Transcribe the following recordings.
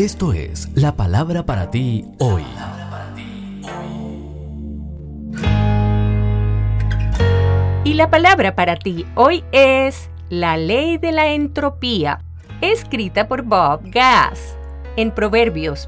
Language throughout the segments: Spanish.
Esto es la palabra para ti hoy. Y la palabra para ti hoy es la ley de la entropía, escrita por Bob Gass. En Proverbios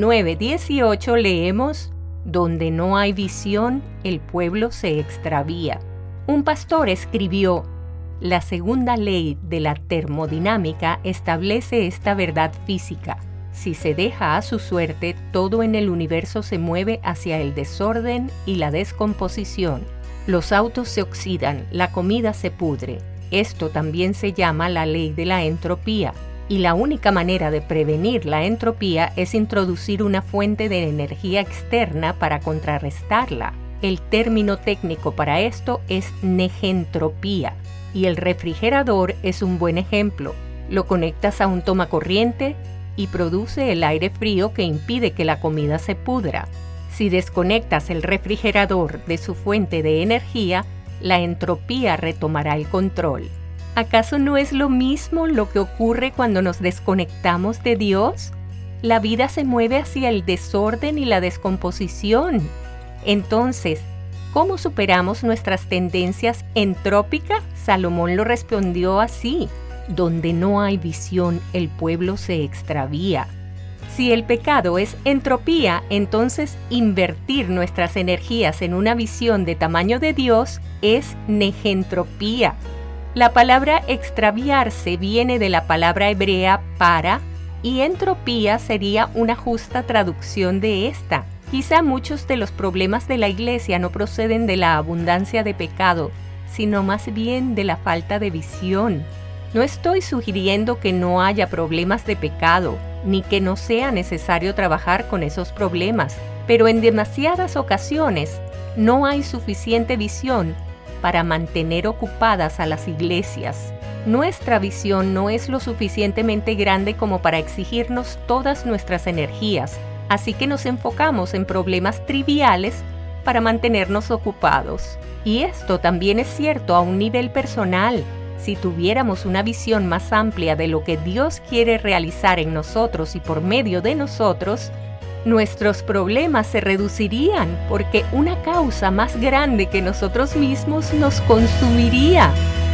29:18 leemos: donde no hay visión, el pueblo se extravía. Un pastor escribió: la segunda ley de la termodinámica establece esta verdad física. Si se deja a su suerte, todo en el universo se mueve hacia el desorden y la descomposición. Los autos se oxidan, la comida se pudre. Esto también se llama la ley de la entropía. Y la única manera de prevenir la entropía es introducir una fuente de energía externa para contrarrestarla. El término técnico para esto es negentropía. Y el refrigerador es un buen ejemplo. Lo conectas a un tomacorriente y produce el aire frío que impide que la comida se pudra. Si desconectas el refrigerador de su fuente de energía, la entropía retomará el control. ¿Acaso no es lo mismo lo que ocurre cuando nos desconectamos de Dios? La vida se mueve hacia el desorden y la descomposición. Entonces, ¿cómo superamos nuestras tendencias entrópicas? Salomón lo respondió así: donde no hay visión, el pueblo se extravía. Si el pecado es entropía, entonces invertir nuestras energías en una visión de tamaño de Dios es negentropía. La palabra extraviarse viene de la palabra hebrea para, y entropía sería una justa traducción de esta. Quizá muchos de los problemas de la iglesia no proceden de la abundancia de pecado, sino más bien de la falta de visión. No estoy sugiriendo que no haya problemas de pecado, ni que no sea necesario trabajar con esos problemas, pero en demasiadas ocasiones no hay suficiente visión para mantener ocupadas a las iglesias. Nuestra visión no es lo suficientemente grande como para exigirnos todas nuestras energías, así que nos enfocamos en problemas triviales para mantenernos ocupados. Y esto también es cierto a un nivel personal. Si tuviéramos una visión más amplia de lo que Dios quiere realizar en nosotros y por medio de nosotros, nuestros problemas se reducirían porque una causa más grande que nosotros mismos nos consumiría.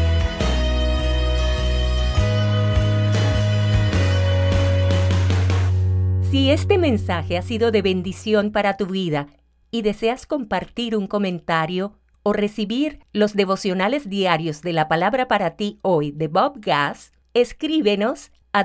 Si este mensaje ha sido de bendición para tu vida y deseas compartir un comentario o recibir los devocionales diarios de la palabra para ti hoy de Bob Gass, escríbenos a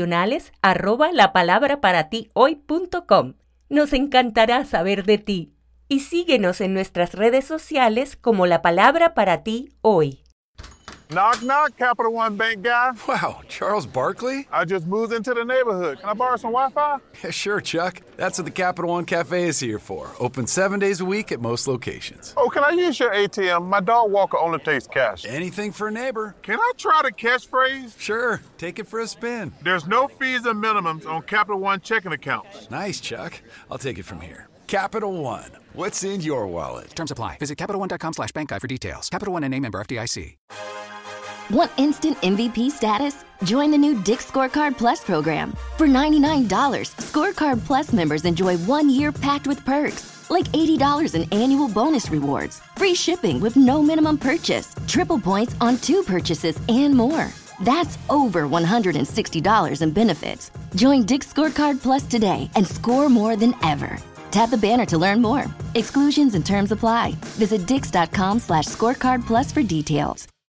devocionales@lapalabraparatihoy.com. Nos encantará saber de ti. Y síguenos en nuestras redes sociales como La Palabra para ti hoy. Knock, knock, Capital One Bank guy. Wow, Charles Barkley? I just moved into the neighborhood. Can I borrow some Wi-Fi? Yeah, sure, Chuck. That's what the Capital One Cafe is here for. Open 7 days a week at most locations. Oh, can I use your ATM? My dog walker only takes cash. Anything for a neighbor. Can I try the catchphrase? Sure, take it for a spin. There's no fees and minimums on Capital One checking accounts. Nice, Chuck. I'll take it from here. Capital One. What's in your wallet? Terms apply. Visit CapitalOne.com/bankguide for details. Capital One NA, member FDIC. Want instant MVP status? Join the new Dick's Scorecard Plus program. For $99, Scorecard Plus members enjoy 1 year packed with perks, like $80 in annual bonus rewards, free shipping with no minimum purchase, triple points on 2 purchases, and more. That's over $160 in benefits. Join Dick's Scorecard Plus today and score more than ever. Tap the banner to learn more. Exclusions and terms apply. Visit dix.com/scorecardplus for details.